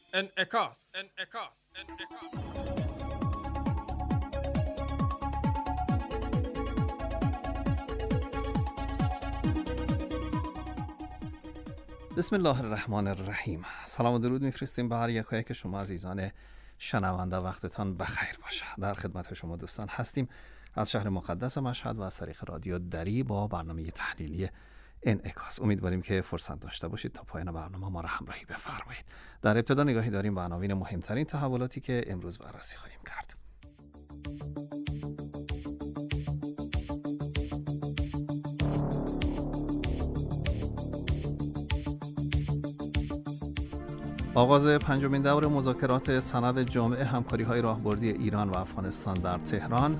انعکاس. بسم الله الرحمن الرحیم. سلام و درود میفرستیم به هر یک شما عزیزان شنونده. وقتتان بخیر باشه. در خدمت شما دوستان هستیم از شهر مقدس مشهد و از طریق رادیو دری با برنامه تحلیلی انعکاس. امیدواریم که فرصت داشته باشید تا پایان برنامه ما را همراهی بفرمایید. در ابتدا نگاهی داریم به عناوین مهمترین تحولاتی که امروز بررسی خواهیم کرد. آغاز پنجمین دور مذاکرات سند جامع همکاری‌های راهبردی ایران و افغانستان در تهران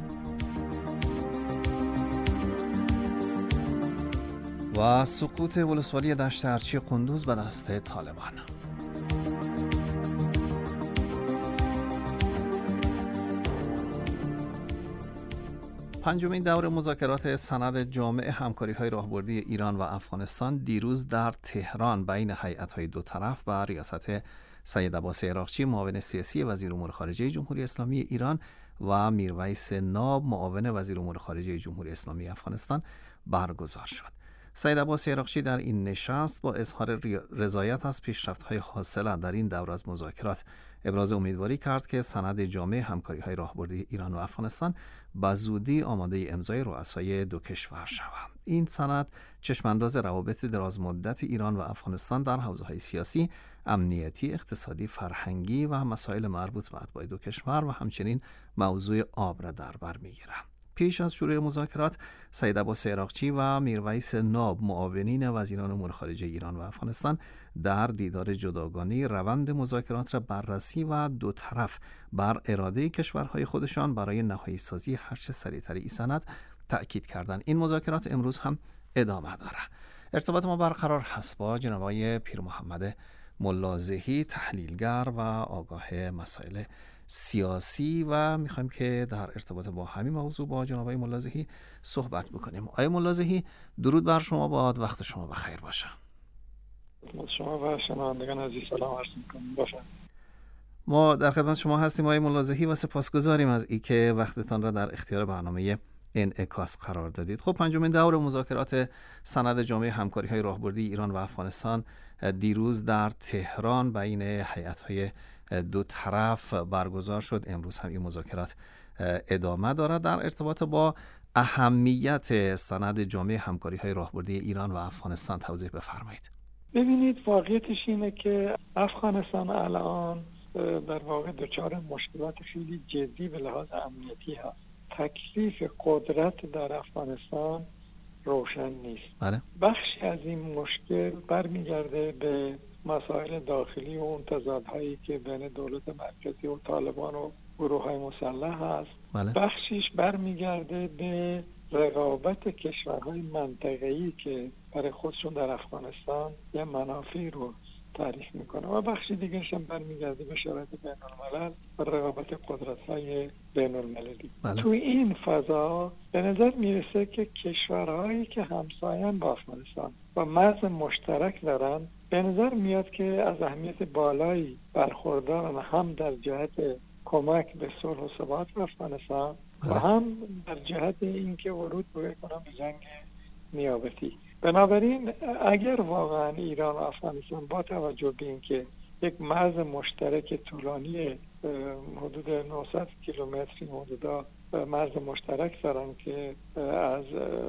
و سقوط ولسوالی دشت ارچی قندوز به دست طالبان. پنجمین دور مذاکرات سند جامع همکاری‌های راهبردی ایران و افغانستان دیروز در تهران بین هیئت‌های دو طرف با ریاست سید عباس عراقچی معاون سیاسی وزیر امور خارجه جمهوری اسلامی ایران و میرویس ناب معاون وزیر امور خارجه جمهوری اسلامی افغانستان برگزار شد. سید عباس عراقچی در این نشست با اظهار رضایت از پیشرفت‌های حاصله در این دور از مذاکرات ابراز امیدواری کرد که سند جامع همکاری‌های راهبردی ایران و افغانستان به زودی آماده امضای رؤسای دو کشور شود. این سند چشمانداز روابط درازمدت ایران و افغانستان در حوزه‌های سیاسی، امنیتی، اقتصادی، فرهنگی و مسائل مربوط به اتباع دو کشور و همچنین موضوع آب را در بر می‌گیرد. پیش از شروع مذاکرات، سید عباس عراقچی و میرویس ناب معاونین وزیران امور خارجه ایران و افغانستان در دیدار جداگانه روند مذاکرات را بررسی و دو طرف بر اراده کشورهای خودشان برای نهایی سازی هرچه سریعتر این سند تأکید کردند. این مذاکرات امروز هم ادامه دارد. ارتباط ما برقرار هست با جناب آقای پیر محمد ملازحی، تحلیلگر و آگاه مسائل سیاسی و میخوایم که در ارتباط با همین موضوع با جناب آقای ملازحی صحبت بکنیم. آقای ملازحی، درود بر شما باد، وقت شما بخیر باشه. شما و شنوندگان عزیز سلام عرض می‌کنم. باشم. ما در خدمت شما هستیم آقای ملازحی و سپاسگزاریم از اینکه وقتتان را در اختیار برنامه انعکاس قرار دادید. خب پنجمین دور مذاکرات سند جامع همکاری‌های راهبردی ایران و افغانستان دیروز در تهران بین هیئت‌های دو طرف برگزار شد. امروز هم این مذاکرات ادامه دارد. در ارتباط با اهمیت سند جامع همکاری‌های راهبردی ایران و افغانستان توضیح بفرمایید. ببینید، واقعیتش اینه که افغانستان الان در واقع دچار مشکلات خیلی جدی به لحاظ امنیتی هست. تکلیف قدرت در افغانستان روشن نیست. بله. بخشی از این مشکل برمیگرده به مسائل داخلی و اون تضادهایی که بین دولت مرکزی و طالبان و گروه‌های مسلح هست. بله. بخشیش برمیگرده به رقابت کشورهای منطقه‌ای که برای خودشون در افغانستان یه منافعی رو تعریف میکنه و بخشی دیگرش هم برمیگرده به شرایط بین‌الملل و رقابت قدرت‌های بین‌المللی. بله. توی این فضا به نظر میرسه که کشورهایی که همسایه‌اند با افغانستان و مرز مشترک دارن به نظر میاد که از اهمیت بالایی برخوردارن، هم در جهت کمک به صلح و ثبات افغانستان و هم در جهت اینکه ورود بکنن به جنگ نیابتی. بنابراین اگر واقعا ایران و افغانستان با توجه به اینکه یک مرز مشترک طولانی حدود 900 کیلومتری حدودا مرز مشترک دارن که از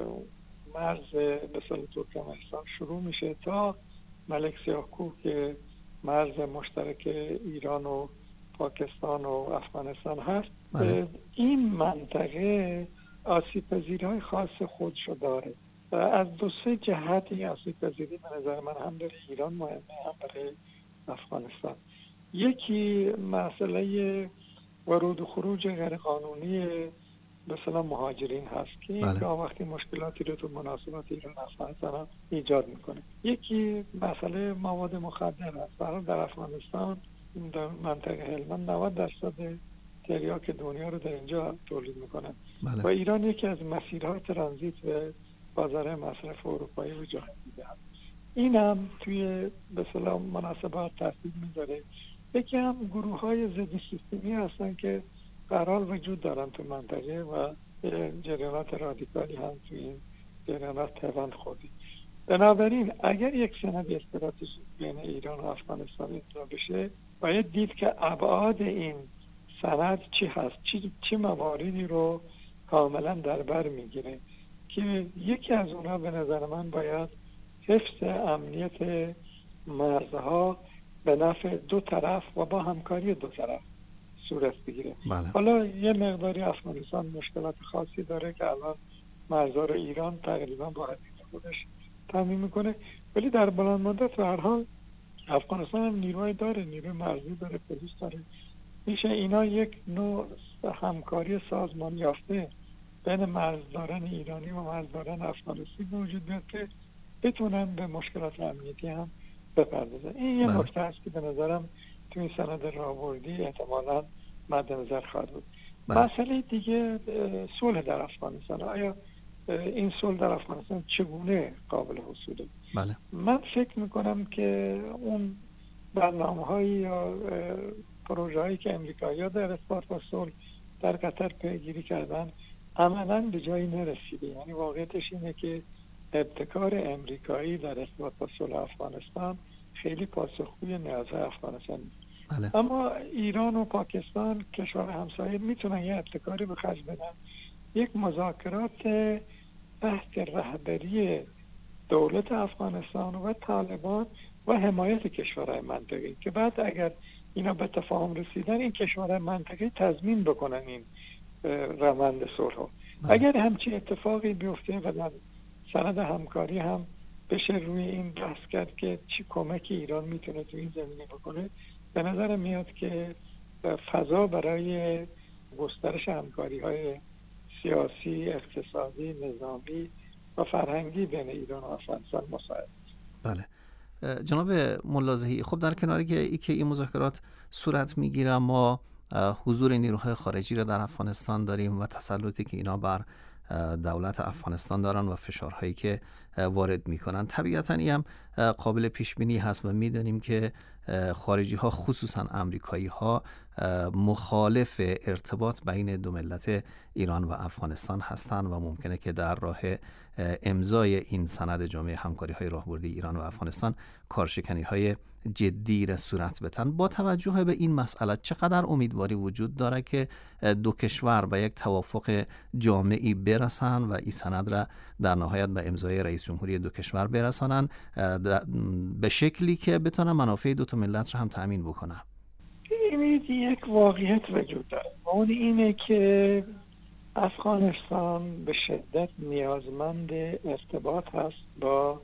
مرز به اصطلاح ترکمنستان شروع میشه تا ملک سیاه‌کوه که مرز مشترک ایران و پاکستان و افغانستان هست، این منطقه آسیب‌پذیری‌های خاص خودشو داره. از دو سه جهت این آسیب‌پذیری به نظر من هم برای ایران مهمه، هم برای افغانستان. یکی مسئله ورود و خروج غیرقانونی به اصطلاح مهاجرین هست که این وقتی مشکلاتی رو تو مناسبات ایران افغانستان ایجاد میکنه. یکی مسئله مواد مخدر هست. برای در افغانستان در منطقه هلمند 90% تریاک دنیا رو در اینجا تولید میکنن و ایران یکی از مسیرهای ترانزیت به بازار مصرف اروپایی و جهانی هست. این هم توی به اصطلاح مناسبات تاثیر میذاره یکی هم گروه‌های ضد سیستمی هستن که قرار وجود دارن تو منطقه و جریانات رادیکالی هم تو این جریانات پیوند خوردی. بنابراین اگر یک سند استراتژیک بین ایران و افغانستان اجرا بشه، باید دید که ابعاد این سند چی هست، چی مواردی رو کاملا در بر میگیره، که یکی از اونها به نظر من باید حفظ امنیت مرزها به نفع دو طرف و با همکاری دو طرف صورت بگیره. بله. حالا یه مقداری افغانستان مشکلات خاصی داره که الان مرزها رو ایران تقریبا با خودش تامین میکنه، ولی در بلند مدت به هر حال افغانستان هم نیروی داره، نیروی مرزی داره، پلیس داره. میشه اینا یک نوع همکاری سازمان یافته بین مرزداران ایرانی و مرزداران افغانستانی موجود بیاد که بتونن به مشکلات امنیتی هم بپردازن. این یه نکته است که به نظرم تو این سند راهبردی احتمالاً مد نظر خواهد بود. مسئله دیگه صلح در افغانستان. آیا این صلح در افغانستان چگونه قابل حصوله؟ بله. من فکر میکنم که اون برنامه‌هایی یا پروژه‌هایی که امریکایی‌ها در ارتباط با صلح در قطر پیگیری کردن عملاً به جایی نرسیده. یعنی واقعیتش اینه که ابتکار امریکایی در ارتباط با صلح افغانستان خیلی پاسخگوی نیازهای افغانستان نیست. بله. اما ایران و پاکستان کشور همسایه میتونن یه ابتکاری به خرج بدن، یک مذاکرات تحت رهبری دولت افغانستان و طالبان و حمایت کشورهای منطقه‌ای که بعد اگر اینا به تفاهم رسیدن این کشورهای منطقه‌ای تضمین بکنن این روند صلح. اگر همچین اتفاقی بیفته و در سند همکاری هم بشه روی این بحث کرد که چی کمکی ایران میتونه تو این زمینه بکنه، به نظر میاد که فضا برای گسترش همکاری‌های سیاسی، اقتصادی، نظامی و فرهنگی بین ایران و افغانستان مساعد. بله. جناب ملازحی، خب در کناری که این مذاکرات صورت میگیره، ما حضور نیروهای خارجی را در افغانستان داریم و تسلطی که اینا بر دولت افغانستان دارن و فشارهایی که وارد میکنن. طبیعتاً این هم قابل پیش بینی هست و میدونیم که خارجی ها خصوصاً امریکایی ها مخالف ارتباط بین دو ملت ایران و افغانستان هستند و ممکنه که در راه امضای این سند جامع همکاری های راهبردی ایران و افغانستان کارشکنی های جدی را صورت بتن. با توجه به این مسئله چقدر امیدواری وجود داره که دو کشور به یک توافق جامعی برسن و این سند را در نهایت به امضای رئیس جمهوری دو کشور برسانن به شکلی که بتونه منافع دو تا ملت را هم تأمین بکنه؟ این یک واقعیت وجود داره و اون اینه که افغانستان به شدت نیازمند ارتباط هست با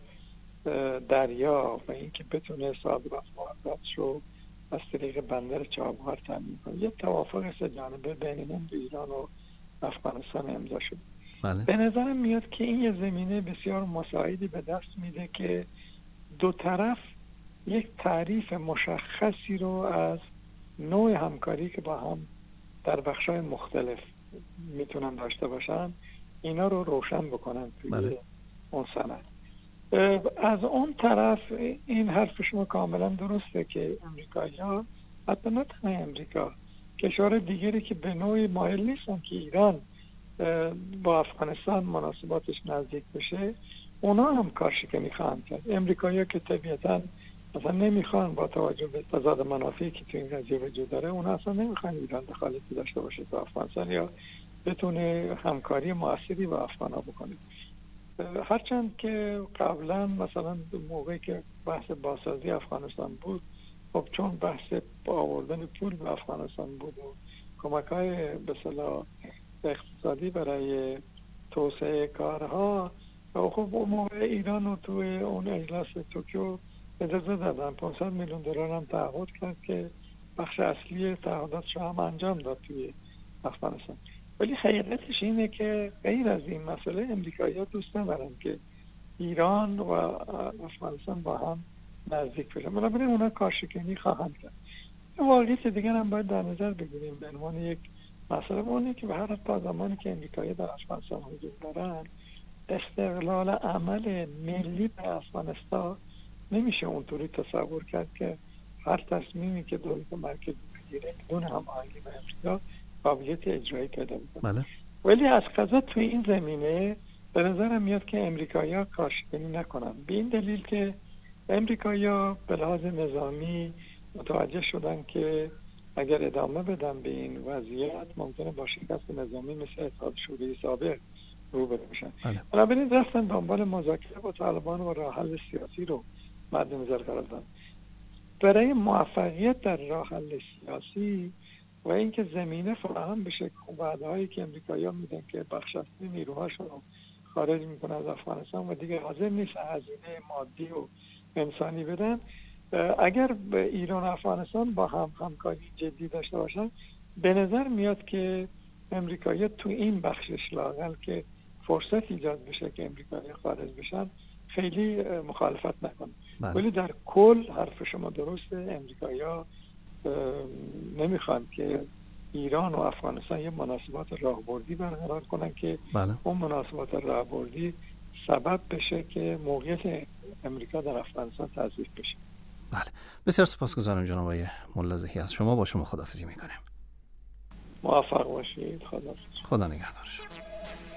دریا و اینکه بتونه صادرات وارداتش رو از طریق بندر چابهار تامین کنه. یک توافق سه جانبه بین ایران و افغانستان امضا شد. بله. به نظرم میاد که این یه زمینه بسیار مساعدی به دست میده که دو طرف یک تعریف مشخصی رو از نوع همکاری که با هم در بخش‌های مختلف میتونن داشته باشن اینا رو روشن بکنن توی بله. اون سند. از اون طرف این حرف شما کاملا درسته که امریکایی‌ها، حتی نه تنها امریکا، کشور دیگری که به نوعی مایل نیستن که ایران با افغانستان مناسباتش نزدیک بشه، اونا هم کارشکنی خواهند کرد. امریکایی‌ها که طبیعتاً اصلا نمیخوان با توجه به تضاد منافعی که تو این قضیه وجود داره، اونا اصلا نمیخوان ایران دخالتی داشته باشه تو افغانستان یا بتونه همکاری موثری با افغان‌ها بکنه. هرچند که قبلا مثلا موقعی که بحث بازسازی افغانستان بود، خب چون بحث آوردن پول به افغانستان بود و کمک‌های به اصطلاح اقتصادی برای توسعه کارها، خب اون موقع ایران رو توی اون اجلاس توکیو اجازه دادن 500 میلیون دلار هم تعهد کرد که بخش اصلی تعهداتش هم انجام داد توی افغانستان. ولی حقیقتش اینه که غیر از این مسئله امریکایی‌ها دوست ندارن که ایران و افغانستان با هم نزدیک بشن، بنابراین اونا کارشکنی خواهند کرد. واقعیت دیگر هم باید در نظر بگیریم به عنوان یک مسئله، اونه که به هر تا زمانی که امریکایی در افغانستان حضور دارن، استقلال عمل ملی به افغانستان نمیشه اونطوری تصور کرد که هر تصمیمی که دولت مرکزی بگیره بدون هماهنگی با امریکا قابلیت اجرایی پیدا میکنه. بله. ولی از قضا توی این زمینه به نظرم میاد که امریکایی‌ها کاشکنی نکنن، به این دلیل که امریکایی‌ها به لحاظ نظامی متوجه شدن که اگر ادامه بدن به این وضعیت ممکنه با شکست نظامی مثل اتحاد شوروی سابق روبرو بشن. بنابراین رفتن دنبال مذاکره با طالبان و راه حل سیاسی رو مد نظر قرار دادن. برای موفقیت در راه حل سیاسی و اینکه زمینه فراهم بشه که وعده‌هایی که امریکایی‌ها میدن که بخش اصلی نیروهاشون رو خارج میکنه از افغانستان و دیگه حاضر نیست هزینه مادی و انسانی بدن، اگر به ایران و افغانستان با هم همکاری جدی داشته باشن به نظر میاد که امریکایی‌ها تو این بخشش لااقل که فرصت ایجاد بشه که امریکایی‌ها خارج بشن خیلی مخالفت نکنن. ولی در کل حرف شما درسته، امریکایی‌ها نمیخوان که ایران و افغانستان یه مناسبات راهبردی برقرار کنن که اون مناسبات راهبردی سبب بشه که موقعیت امریکا در افغانستان تضعیف بشه. بله، بسیار سپاسگزارم جناب آقای ملازحی. از شما با شما خداحافظی میکنیم. موفق باشید. خدا نگهدار شما.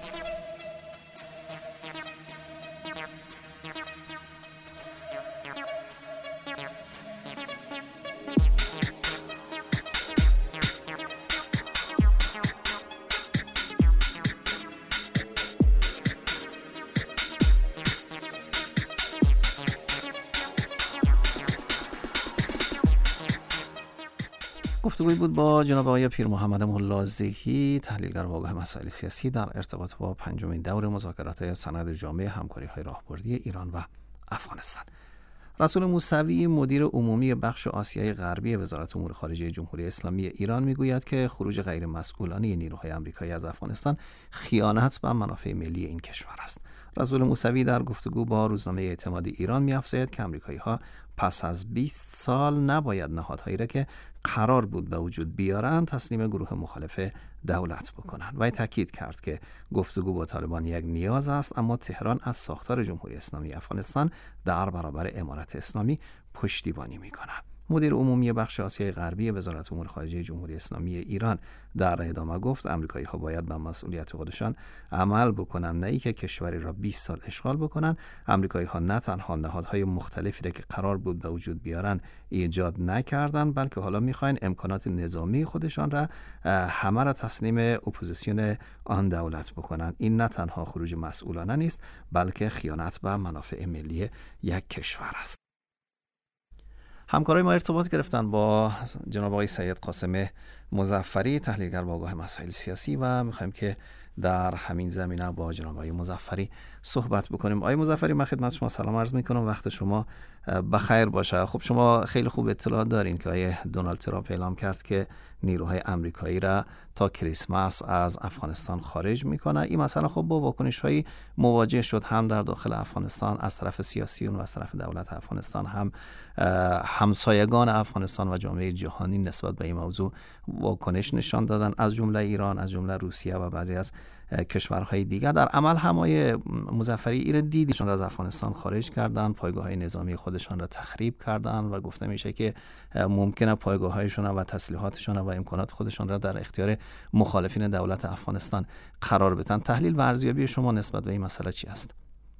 گفتگوی بود با جناب آقای پیر محمد ملازحی، تحلیلگر و آگاه مسائل سیاسی در ارتباط با پنجمین دور مذاکرات سند جامع همکاری‌های راهبردی ایران و افغانستان. رسول موسوی مدیر عمومی بخش آسیای غربی وزارت امور خارجه جمهوری اسلامی ایران میگوید که خروج غیر مسئولانه نیروهای آمریکایی از افغانستان خیانت به منافع ملی این کشور است. رسول موسوی در گفتگو با روزنامه اعتماد ایران می‌افزاید که آمریکایی‌ها پس از 20 سال نباید نهادهایی را که قرار بود به وجود بیارند تسلیم گروه مخالف دولت بکنند. و تاکید کرد که گفتگو با طالبان یک نیاز است، اما تهران از ساختار جمهوری اسلامی افغانستان در برابر امارت اسلامی پشتیبانی می‌کند. مدیر عمومی بخش آسیای غربی وزارت امور خارجه جمهوری اسلامی ایران در ادامه گفت آمریکایی‌ها باید به مسئولیت خودشان عمل بکنند، نه اینکه کشوری را 20 سال اشغال بکنند. آمریکایی‌ها نه تنها نهادهای مختلفی را که قرار بود به وجود بیارن ایجاد نکردند، بلکه حالا می‌خواین امکانات نظامی خودشان را همه را تسلیم اپوزیسیون آن دولت بکنند. این نه تنها خروج مسئولانه نیست، بلکه خیانت به منافع ملی یک کشور است. همکارای ما ارتباط گرفتن با جناب آقای سید قاسم مظفری، تحلیلگر و آگاه مسائل سیاسی، و میخوایم که در همین زمینه با جناب آقای مظفری صحبت بکنیم. آقای مظفری، من خدمت شما سلام عرض میکنم، وقت شما بخیر باشه. خب شما خیلی خوب اطلاع دارین که آقای دونالد ترامپ اعلام کرد که نیروهای آمریکایی را تا کریسمس از افغانستان خارج میکنه. این مسئله خب با واکنش‌هایی مواجه شد، هم در داخل افغانستان از طرف سیاسیون و از طرف دولت افغانستان، هم همسایگان افغانستان و جامعه جهانی نسبت به این موضوع واکنش نشان دادن، از جمله ایران، از جمله روسیه و بعضی از کشورهای دیگر. در عمل همای مظفری ایره دیدیشون را از افغانستان خارج کردن، پایگاه‌های نظامی خودشان را تخریب کردن و گفته میشه که ممکنه پایگاه‌هایشون و تسلیحاتشون و امکانات خودشان را در اختیار مخالفین دولت افغانستان قرار بدن. تحلیل و ارزیابی شما نسبت به این مسئله چی است؟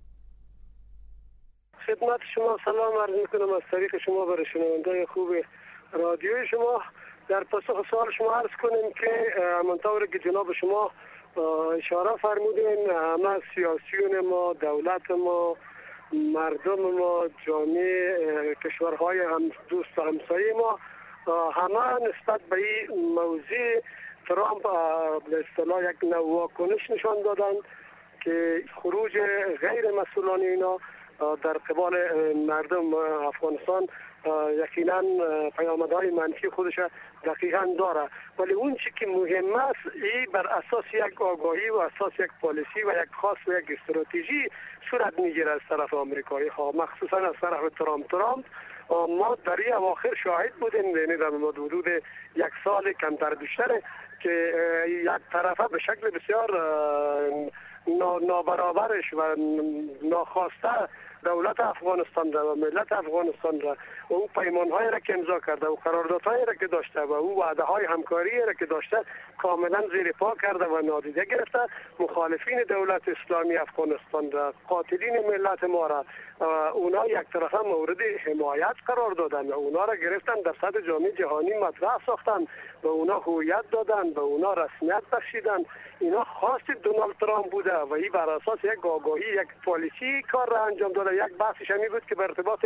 خدمت شما سلام عرض میکنم از طریق شما برای شنوندگان خوب رادیوی شما. در پاسخ سوال شما عرض کنیم که همانطور که جناب شما اشاره فرمودین، همه سیاسیون ما، دولت ما، مردم ما، جامعه کشورهای هم دوست و همسایه ما، همه نسبت به این موضوع ترامپ به اصطلاح یک نوع واکنش نشان دادن که خروج غیر مسئولانه اینا در قبال مردم افغانستان یقینا پیامدهای منفی خودش دقیقاً داره. ولی اون چی که مهم است این بر اساس یک آگاهی و اساس یک پالیسی و یک خاص و یک استراتژی صورت میگیره از طرف آمریکایی ها، مخصوصا از طرف ترامپ. ما در این اواخر شاهد بودیم، یعنی در حدود یک سال کمتر بیشتره که یک طرفه به شکل بسیار نابرابرش و ناخواسته دولت افغانستان را و ملت افغانستان را اون پیمان‌های را که امضا کرده و قراردادهایی را که داشته و او وعده‌های همکاری را که داشته کاملا زیر پا کرده و نادیده گرفته. مخالفین دولت اسلامی افغانستان را، قاتلین ملت ما را، اونا یک طرفه مورد حمایت قرار دادن و اونا را گرفتن در سطح جامعه جهانی مطرح ساختن، به اونا هویت دادن، به اونا رسمیت بخشیدن. اینا خواست دونالد ترامپ بوده و این بر اساس یک آگاهی، یک پالیسی کار را انجام داده. یک بحثش همی بود که به ارتباط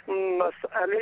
مسئله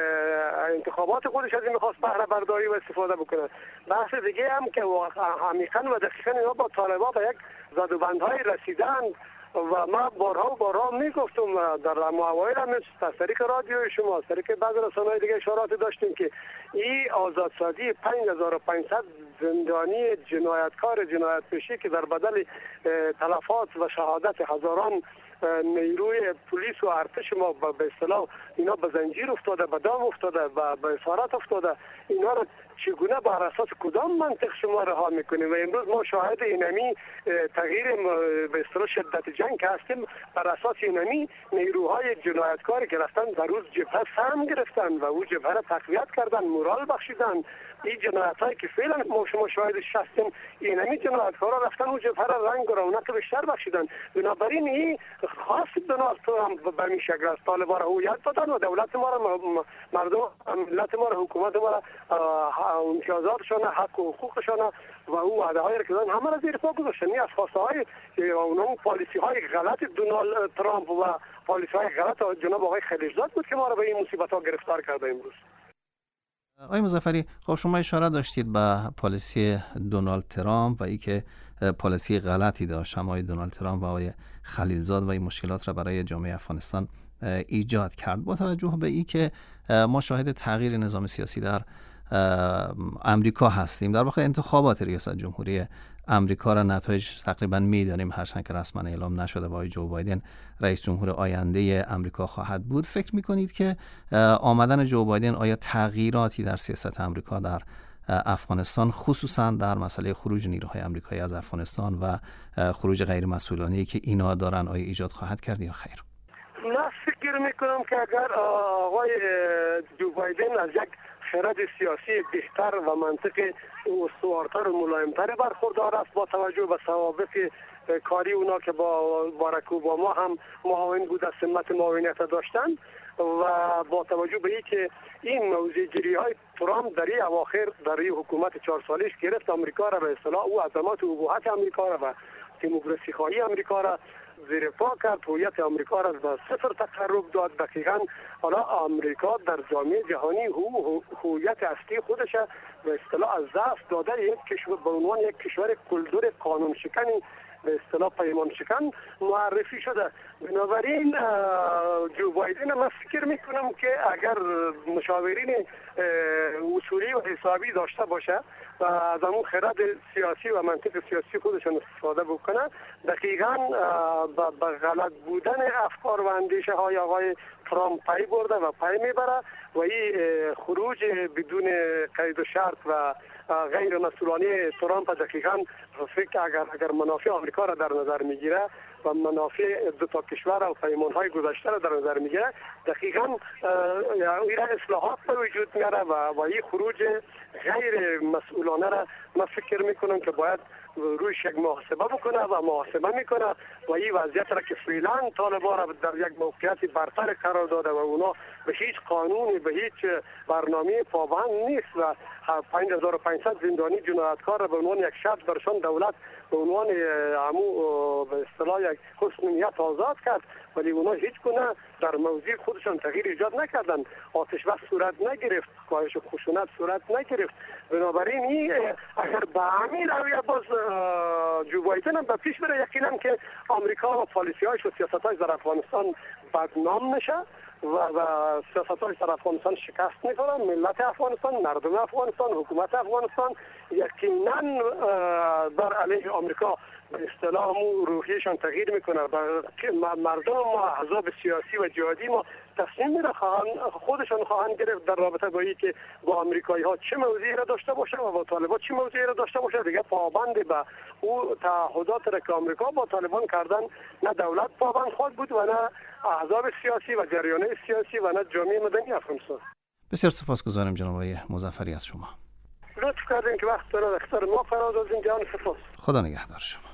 انتخابات خودش از این میخواست بهره برداری و استفاده بکنه. بحث دیگه هم که عمیقاً و دقیقاً اینا با طالبان به یک زدوبندهای رسیدن و ما بارها و بارها میگفتم در اوایل هم از طریق رادیو شما، از طریق بعض رسانه‌های دیگه اشارات داشتیم که این آزادسازی 5500 زندانی جنایتکار جنایت پیشه که در بدل تلفات و شهادت هزاران نیروی پلیس و ارتش ما به اصطلاح اینا به زنجیر افتاده، به دام افتاده و به اسارت افتاده، اینا رو چگونه بر اساس کدام منطق شما رها میکنیم؟ و امروز ما شاهد اینمی تغییر به اصطلاح شدت جنگ هستیم. بر اساس اینمی نیروهای جنایتکاری که رفتن در روز جبهه سهم گرفتن و او جبهه را تقویت کردن، مورال بخشیدن. این جنایتایی که فعلا ما شما شاهدش هستیم، اینمی جنایتکارا رفتن او جبهه را رنگ و رونق بیشتر بخشیدن. بنابراین این خاص دونالد ترامپ به این شکل است طالبان را هویت دادن و دولت ما را، مردم ملت ما را، حکومت ما را امتیازاتشان، حق و حقوقشان و او وعده‌های را که دادن همه را زیر پا گذاشتن. این از خواسته‌های اون پالیسی‌های غلط دونالد ترامپ و پالیسی‌های غلط جناب آقای خلیلزاد بود که ما را به این مصیبت‌ها گرفتار کرده امروز. آقای مظفری، خب شما اشاره داشتید به پالیسی دونالد ترامپ و اینکه پالیسی غلطی داشت آقای دونالد ترامپ و آقای خلیلزاد و این مشکلات را برای جامعه افغانستان ایجاد کرد. با توجه به اینکه ما شاهد تغییر نظام سیاسی در امریکا هستیم، در واقع انتخابات ریاست جمهوری امریکا را نتایج تقریبا میدانیم، هرچند که رسما اعلام نشده و جو بایدن رئیس جمهور آینده امریکا خواهد بود. فکر میکنید که آمدن جو بایدن آیا تغییراتی در سیاست امریکا در افغانستان، خصوصا در مسئله خروج نیروهای آمریکایی از افغانستان و خروج غیر مسئولانه‌ای که اینا دارن، آیا ایجاد خواهد کرد یا خیر؟ من فکر میکنم که اگر آقای جو بایدن از یک خرد سیاسی بهتر و منطق استوارتر و ملایمتر برخوردار است، با توجه به سوابق کاری اونا که با باراک اوباما هم معاون بود، از سمت معاونیت داشتن و با توجه به اینکه این موضوع‌گیری های ترامپ در این اواخر در این حکومت 4 سالش گرفت آمریکا را به اصطلاح او عظمت و ابهت آمریکا را و دموکراسی خواهی آمریکا را زیر پا کرد، هویت آمریکا را به صفر تقرب داد. دقیقاً حالا آمریکا در جامعه جهانی هویت اصلی خودش به اصطلاح از دست داده، یک کشور به عنوان یک کشور کلدر قانون شکنی به اصطلاح پیمان شکن معرفی شده. بنابراین جو بایدن من فکر میکنم که اگر مشاورین اصولی و حسابی داشته باشه و از همون خرد سیاسی و منطق سیاسی خودشون استفاده بکنه، دقیقاً به غلط بودن افکار و اندیشه های آقای ترامپ پی برده و پی میبره و این خروج بدون قید و شرط و غیر مسئولانه ترامپ دقیقاً فکر اگر منافع آمریکا را در نظر میگیره و منافع دو تا کشور و پیمان‌های گذشته را در نظر میگیره، دقیقاً این اصلاحات به وجود میاره و این خروج غیر مسئولانه را من فکر میکنم که باید رویش یک محاسبه بکنه و محاسبه میکنه و این وضعیت را که فعلا طالبان را در یک موقعیت برتر قرار داده و اونا به هیچ قانونی، به هیچ برنامه پابند نیست و 5500 زندانی جنایتکار را به عنوان یک شرط برشان دولت به عنوان به اصطلاح یک حسن نیت آزاد کرد، ولی اونا هیچ گونه در موضوع خودشان تغییر ایجاد نکردن. آتش بس صورت نگرفت، کاهش خشونت صورت نگرفت. بنابراین این اگر به همین رویه باز جو بایدن هم به پیش بره، یقینا که آمریکا و پالیسی‌هاش و سیاست‌هاش در افغانستان بدنام میشه و سیاست‌هاش در افغانستان شکست می‌خوره. ملت افغانستان، مردم افغانستان، حکومت افغانستان یقینا بر علیه آمریکا اصطلاح روحیشان تغییر میکنه و مردم ما احزاب سیاسی و جهادی ما تصمیم میره خودشان خواهند گرفت در رابطه با اینکه با آمریکایی ها چه موضعی را داشته باشه و با طالبان چه موضعی را داشته باشه. دیگه پابند به او تعهدات را که آمریکا با طالبان کردن نه دولت پابند خود بود و نه احزاب سیاسی و جریان‌های سیاسی و نه جامعه مدنی افغانستان. بسیار سپاسگزارم جناب آقای مظفری از شما. لطف کردین که وقت را در اختیار ما قرار دادین. جان سپاس. خدا نگهدار شما.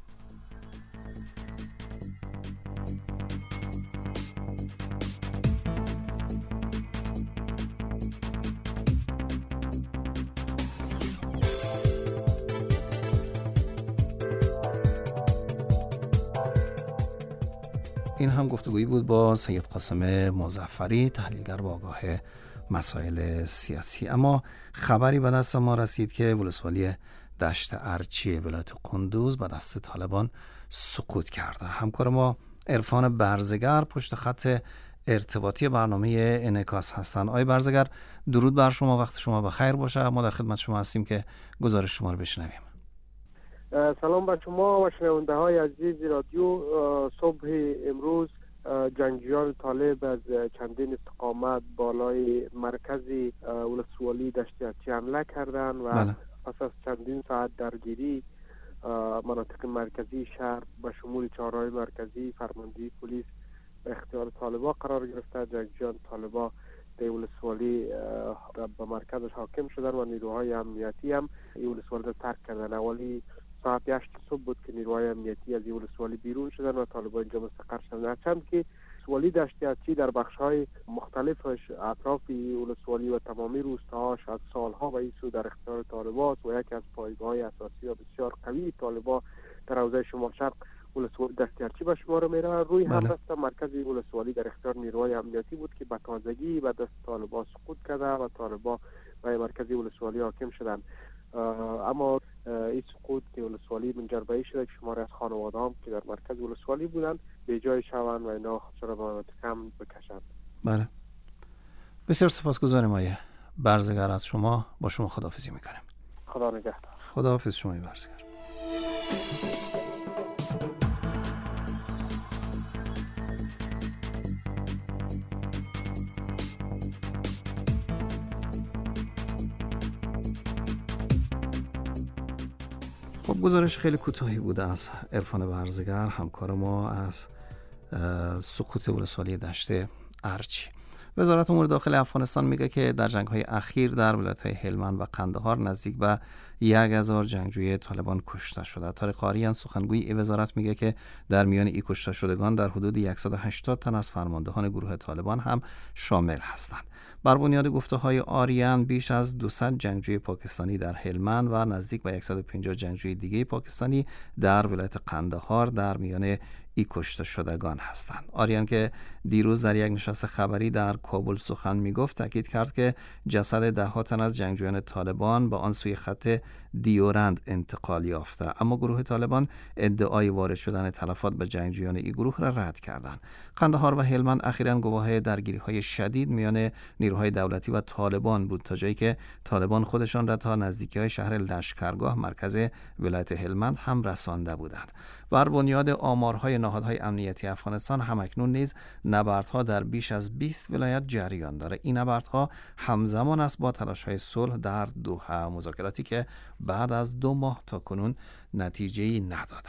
این هم گفتگویی بود با سید قاسم مظفری، تحلیلگر با آگاه مسائل سیاسی. اما خبری به دست ما رسید که ولسوالی دشت ارچی ولایت قندوز به دست طالبان سقوط کرده. همکار ما عرفان برزگر پشت خط ارتباطی برنامه انعکاس هستند. آقای برزگر، درود بر شما، وقت شما بخیر باشه. ما در خدمت شما هستیم که گزارش شما رو بشنویم. سلام بر شما و شنونده های عزیز رادیو. صبح امروز جنگجویان طالب از چندین استقامت بالای مرکزی ولسوالی دشت ارچی حمله کردند و پس از چندین ساعت درگیری مناطق مرکزی شهر به شمول چهارراه مرکزی فرماندهی پلیس به اختیار طالبا قرار گرفته. جنگجویان طالبا در ولسوالی به مرکزش حاکم شدن و نیروهای امنیتی هم این ولسوالی را ترک کردن. اولی ساعت 8 صبح بود که نیروهای امنیتی از این ولسوالی بیرون شدن و طالبان اینجا مستقر شدن. هرچند که ولسوالی دشت ارچی در بخش‌های مختلفش اطراف ولسوالی و تمامی روستاهاش از سالها و این سو در اختیار طالبان و یکی از پایگاه‌های اساسی و بسیار قوی طالبان در حوزه شمال شرق ولسوالی دشت ارچی به شمار میره. روی هم دست مرکز ولسوالی در اختیار نیروهای امنیتی بود که به تازگی به دست طالبان سقوط کرده و طالبان به مرکز ولسوالی حاکم شدند. اما این سقوط که ولسوالی منجر به این شده که شماری از خانواده هم که در مرکز ولسوالی بودند به جای شوند و اینا خودشان به مناطق امن بکشند. بله، بسیار سپاسگزارم آقای برزگر از شما. با شما خداحافظی میکنم. خدا نگهدار. خداحافظ شما برزگر. خب، گزارش خیلی کوتاهی بوده از عرفان برزگر، همکار ما، از سقوط ولسوالی دشت ارچی. وزارت امور داخل افغانستان میگه که در جنگ‌های اخیر در ولایت‌های هلمند و قندهار نزدیک به 1000 جنگجوی طالبان کشته شده. طارق آریان سخنگوی وزارت میگه که در میان این کشته شدگان در حدود 180 تن از فرماندهان گروه طالبان هم شامل هستند. بر بنیاد گفته‌های آریان بیش از 200 جنگجوی پاکستانی در هلمند و نزدیک به 150 جنگجوی دیگه پاکستانی در ولایت قندهار در میان ای کشته شدگان هستند. آریان که دیروز در یک نشست خبری در کابل سخن میگفت، تاکید کرد که جسد ده‌ها تن از جنگجویان طالبان به آن سوی خط دیورند انتقال یافته، اما گروه طالبان ادعای وارد شدن تلفات به جنگجویان این گروه را رد کردند. قندهار و هلمند اخیراً گواه درگیری‌های شدید میان نیروهای دولتی و طالبان بود، تا جایی که طالبان خودشان را تا نزدیکی‌های شهر لشکرگاه مرکز ولایت هلمند هم رسانده بودند. بر بنیاد آمارهای نهادهای امنیتی افغانستان همکنون نیز نبردها در بیش از 20 ولایت جریان داره. این نبردها همزمان است با تلاش‌های صلح در دوحه، مذاکراتی که بعد از 2 ماه تا کنون نتیجه‌ای نداده.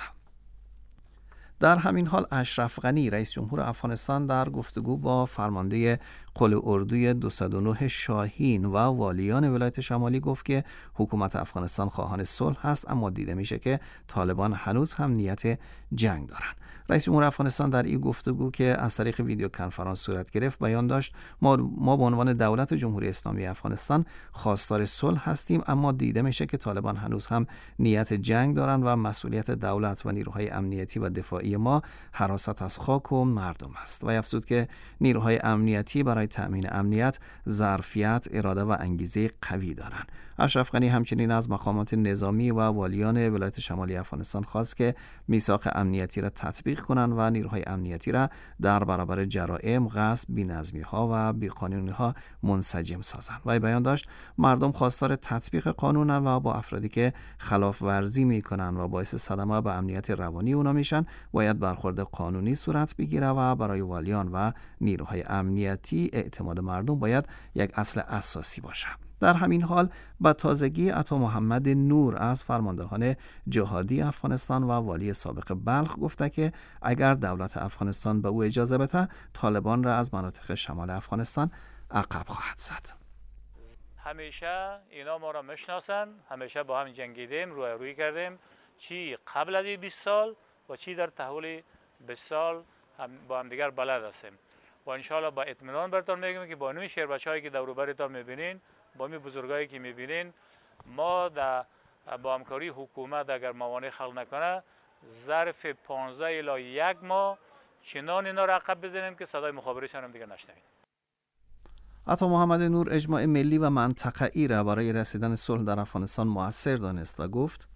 در همین حال اشرف غنی رئیس جمهور افغانستان در گفتگو با فرمانده قل اردوی 209 شاهین و والیان ولایت شمالی گفت که حکومت افغانستان خواهان صلح است، اما دیده میشه که طالبان هنوز هم نیت جنگ دارند. رئیس جمهور افغانستان در این گفتگو که از طریق ویدیو کنفرانس صورت گرفت بیان داشت ما به عنوان دولت جمهوری اسلامی افغانستان خواستار صلح هستیم، اما دیده میشه که طالبان هنوز هم نیت جنگ دارند و مسئولیت دولت و نیروهای امنیتی و دفاعی نهایی ما حراست از خاک و مردم است و افزود که نیروهای امنیتی برای تأمین امنیت ظرفیت، اراده و انگیزه قوی دارند. اشرف غنی همچنین از مقامات نظامی و والیان ولایت شمالی افغانستان خواست که میثاق امنیتی را تطبیق کنند و نیروهای امنیتی را در برابر جرائم، غصب، بی‌نظمی‌ها و بی‌قانونی‌ها منسجم سازند. و بیان داشت مردم خواستار تطبیق قانون و با افرادی که خلاف ورزی می‌کنند و باعث صدمه به امنیت روانی اونا میشن باید برخورد قانونی صورت بگیره و برای والیان و نیروهای امنیتی اعتماد مردم باید یک اصل اساسی باشه. در همین حال با تازگی عطا محمد نور از فرماندهان جهادی افغانستان و والی سابق بلخ گفته که اگر دولت افغانستان به او اجازه بده طالبان را از مناطق شمال افغانستان عقب خواهد زد. همیشه اینا ما را میشناسن، همیشه با هم جنگیدیم، روی کردیم، چی قبل از 20 سال و چی در تحول 20 سال هم با هم دیگر بلد هستیم و انشالله با اطمینان براتون میگم که با نوی شهر بچه‌هایی که دور و برتون میبینین، با می بزرگایی که میبینین، ما با همکاری حکومت اگر موانع خلق نکنه ظرف 15 الی 1 ماه چنان اینا را عقب بزنیم که صدای مخابرشان هم دیگر نشنویم. عطا محمد نور اجماع ملی و منطقه‌ای را برای رسیدن صلح در افغانستان مؤثر دانست و گفت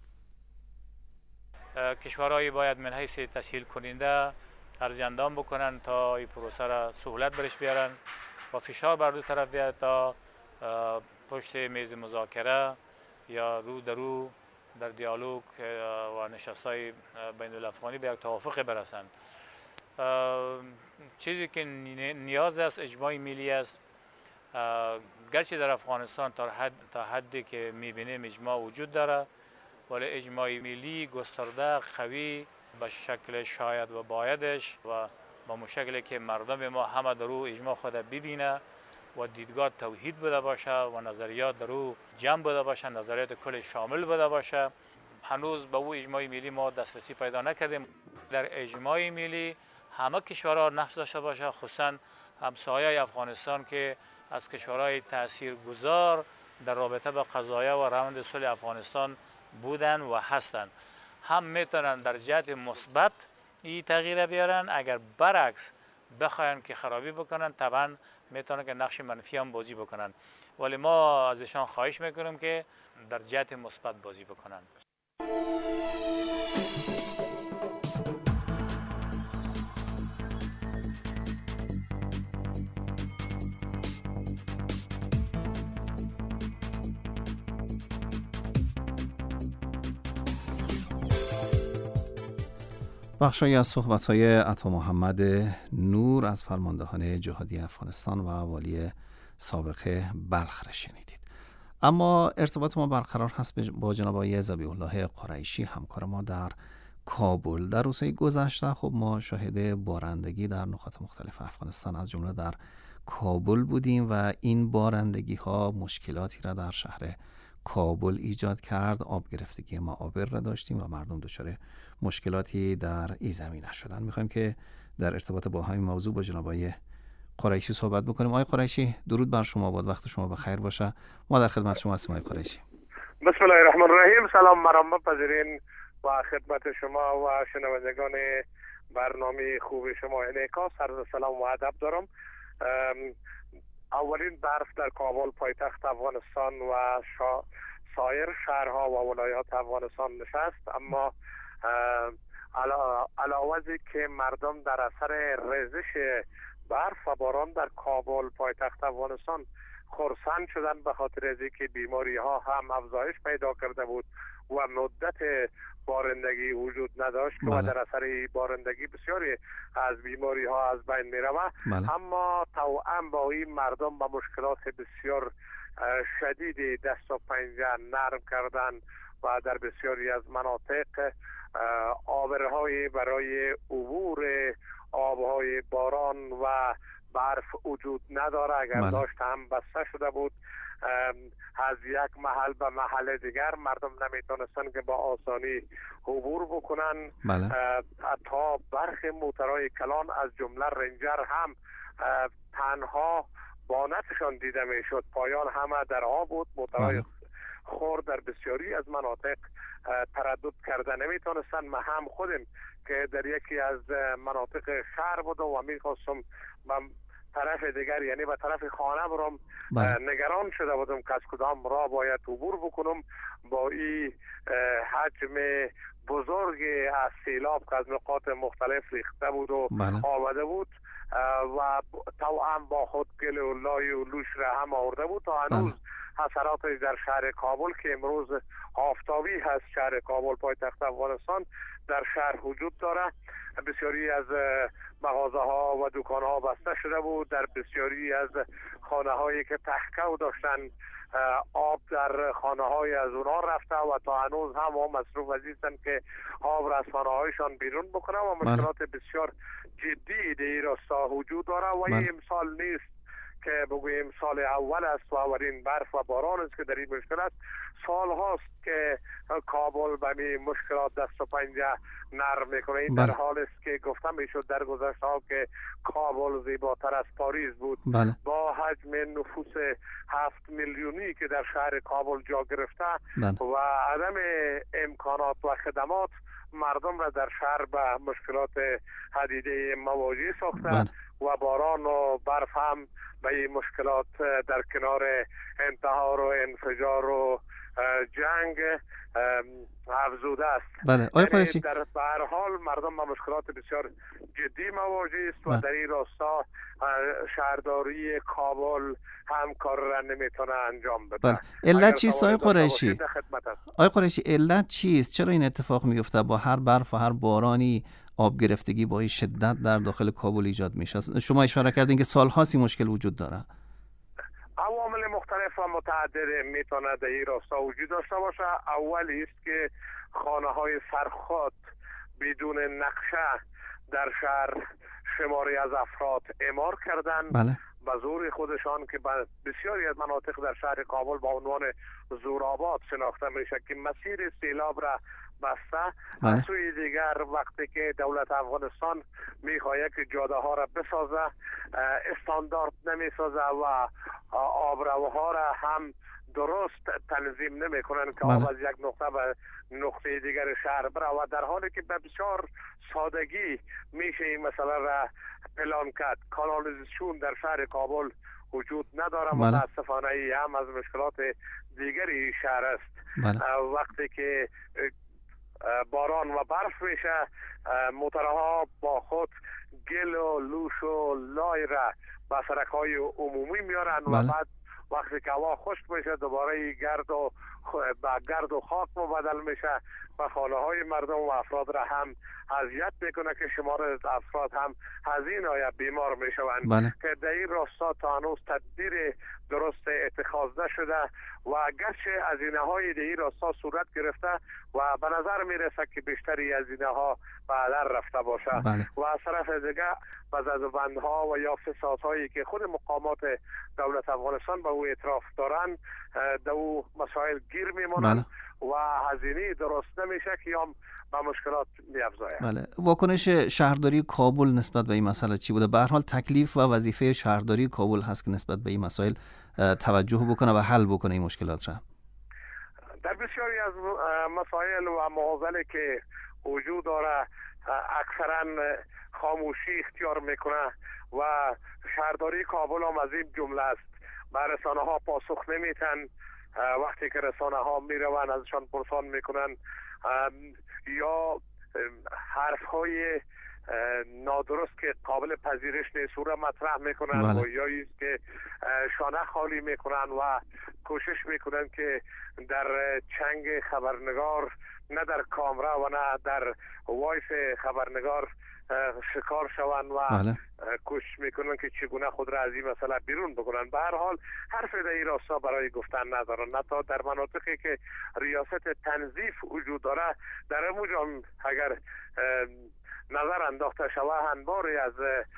کشورهایی باید من حیث تسهیل کننده ارجندام بکنن تا این پروسه را سهولت برش بیارن و فشار بر دو طرف بیاد تا پشت میز مذاکره یا رو در دیالوگ و نشست‌های بین الافغانی به یک توافق برسند. چیزی که نیاز است اجماع ملی است. گرچه در افغانستان تا حدی که میبینیم اجماع وجود داره، ولی اجماع ملی گسترده قوی به شکل شاید و بایدش و با مشکلی که مردم ما همه در او اجماع خود ببینه و دیدگاه توحید بوده باشه و نظریات در او جمع بوده باشه، نظریات کل شامل بوده باشه. هنوز به او اجماع ملی ما دسترسی پیدا نکردیم. در اجماع ملی همه کشورها نقش داشته باشه، خصوصا همسایه افغانستان که از کشورهای تاثیرگذار در رابطه با قضایا و روند صلح افغانستان بودن و هستن، هم میتونن در جهت مثبت این تغییر بیارن. اگر برعکس بخواین که خرابی بکنن طبعا میتونن که نقش منفی هم بازی بکنن، ولی ما ازشان خواهش میکنیم که در جهت مثبت بازی بکنن. بخشی از صحبت‌های عطا محمد نور از فرماندهان جهادی افغانستان و والی سابق بلخ را شنیدید. اما ارتباط ما برقرار هست با جناب آقای ذبیح الله قریشی، همکار ما در کابل. در روزهای گذشته خب ما شاهد بارندگی در نقاط مختلف افغانستان از جمله در کابل بودیم و این بارندگی ها مشکلاتی را در شهر کابل ایجاد کرد. آب گرفتگی معابر را داشتیم و مردم دچار مشکلاتی در این زمینه شدن. میخوایم که در ارتباط با همین موضوع با جناب آقای قریشی صحبت بکنیم. آقای قریشی درود بر شما باد، وقت شما بخیر باشه. ما در خدمت شما هستیم آقای قریشی. بسم الله الرحمن الرحیم. سلام مرام بپذیرین و خدمت شما و شنوندگان برنامه خوب شما انعکاس عرض سلام و ادب دارم. اولین برف در کابل پایتخت افغانستان و سایر شهرها و ولایات افغانستان نشست، اما علاوه از که مردم در اثر ریزش برف و باران در کابل پایتخت افغانستان خرسند شدن به خاطر از اینکه بیماری ها هم افزایش پیدا کرده بود و مدت بارندگی وجود نداشت و در اثر بارندگی بسیاری از بیماری ها از بین می رود. اما توأم با این مردم با مشکلات بسیار شدید دست و پنجه نرم کردن و در بسیاری از مناطق آبرهای برای عبور آبهای باران و برف وجود نداره. اگر داشت هم بسته شده بود. از یک محل به محل دیگر مردم نمیتونستن که با آسانی عبور بکنن. تا برخی موترهای کلان از جمله رنجر هم تنها بانتشان دیده میشد، پایان همه در آب بود. موترهای خورد در بسیاری از مناطق تردد کرده نمیتونستن. ما هم خودم که در یکی از مناطق شهر بودم و میخواستم طرف دیگر یعنی به طرف خانه برم. نگران شده بودم که از کدام راه باید عبور بکنم با این حجم بزرگ از سیلاب که از نقاط مختلف ریخته بود و آمده بود و توأم با خود گل و لای و لوش را هم آورده بود تا هنوز حسراتش در شهر کابل که امروز آفتابی هست شهر کابل پایتخت افغانستان در شهر وجود داره. بسیاری از مغازه ها و دکان ها بسته شده بود. در بسیاری از خانه هایی که تخکو داشتن آب در خانه های از اونا رفته و تا هنوز هم مصروف هستن که آب را از خانه هایشان بیرون بکنه و مشکلات بسیار جدی در این راستا وجود داره و این امسال نیست که بگوییم سال اول است و اولین برف و باران است که در این مشکل است. سال هاست که کابل به این مشکلات دست و پنجه نرم میکنه. این در حال است که گفتم میشد در گذشته ها که کابل زیباتر از پاریس بود. با حجم نفوس 7 میلیونی که در شهر کابل جا گرفته و عدم امکانات و خدمات مردم را در شهر به مشکلات حدیده مواجه ساخته و باران و برف هم به این مشکلات در کنار انتحار و انفجار و جنگ افزوده است. یعنی در هر حال مردم با مشکلات بسیار جدی مواجه است و در این راستا شهرداری کابل هم کار را نمیتونه انجام بده. علت چیست آقای قریشی؟ علت چیست؟ چرا این اتفاق میفته؟ با هر برف و هر بارانی آب گرفتگی با شدت در داخل کابل ایجاد میشه. شما اشاره کردین که سال‌هاست این مشکل وجود داره. عوامل مختلف و متعدد میتونه در این راستا وجود داشته باشه. اولی است که خانه‌های سرخط بدون نقشه در شهر شماری از افراد اعمار کردن به زور خودشان که بسیاری از مناطق در شهر کابل با عنوان زورآباد شناخته میشه که مسیر سیلاب را بسته. از سوی دیگر وقتی که دولت افغانستان میخواهد که جاده ها را بسازه استاندارد نمیسازه و آبروها را هم درست تنظیم نمی کنن که آب از یک نقطه به نقطه دیگر شهر بره و در حالی که به بسیار سادگی میشه این مسئله را پلان کرد. کانالیزاسیون در شهر کابل وجود نداره. متاسفانه ای هم از مشکلات دیگری شهر است. وقتی که باران و برف میشه موترها با خود گل و لوش و لای را به سرک‌های عمومی میارن و بعد وقتی که هوا خشک میشه دوباره گرد و خاک مبدل میشه و خانه های مردم و افراد را هم اذیت میکنه که شمار افراد هم هزینه یا بیمار میشوند که در این راستا تا هنوز تدبیر درست اتخاذ نشده و گرچه هزینه های در این راستا صورت گرفته و به نظر میرسه که بیشتری هزینه ها به هدر رفته باشه و از طرف دیگه زدوبندها و یا فسادهایی که خود مقامات دولت افغانستان به او اعتراف دارن در او مسائل گیر میمونن و هزینه درست نمیشه که هم به مشکلات میافزاید. واکنش شهرداری کابل نسبت به این مسئله چی بوده؟ به هر حال تکلیف و وظیفه شهرداری کابل هست که نسبت به این مسائل توجه بکنه و حل بکنه این مشکلات را. در بسیاری از مسائل و معضلی که وجود داره اکثرا خاموشی اختیار میکنه و شهرداری کابل هم از این جمله است. به رسانه ها پاسخ نمیتن. وقتی که رسانه ها میرون ازشان پرسان میکنن یا حرف های نادرست که قابل پذیرش نیست او را مطرح میکنن و یا ایست که شانه خالی میکنن و کوشش میکنن که در چنگ خبرنگار نه در کامرا و نه در وایس خبرنگار شکار شوند و کوشش میکنن که چگونه خود را از این مسئله بیرون بکنن. به هر حال حرف در این راستا برای گفتن ندارن. نه تا در مناطقی که ریاست تنظیف وجود داره در اموجان اگر نظر انداخته شوه انباری از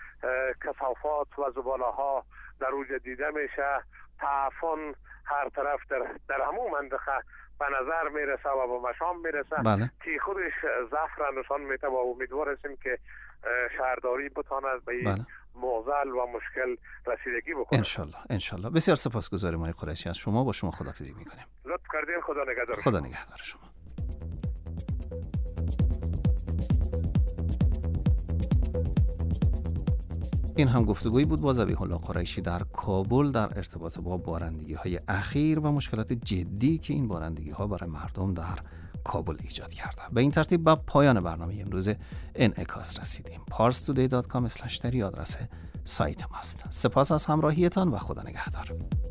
کثافات و زباله ها در اوج دیده میشه. تعفن هر طرف در همون منطقه به نظر میرسه و به مشام میرسه که خودش ضعف را نشان میده و امیدوار هستیم که شهرداری بتواند به این معضل و مشکل رسیدگی بکنه. انشالله. بسیار سپاسگزارم آقای قریشی. از شما با شما خداحافظی میکنیم. لطف کردین. خدا نگهدار. خدا نگهدار شما. این هم گفتگویی بود با ذبیح الله قریشی در کابل در ارتباط با بارندگی‌های اخیر و مشکلات جدی که این بارندگی‌ها برای مردم در کابل ایجاد کرده. به این ترتیب به پایان برنامه امروز انعکاس رسیدیم. parstoday.com/dari آدرس سایت ماست. سپاس از همراهیتان و خدا نگهدار.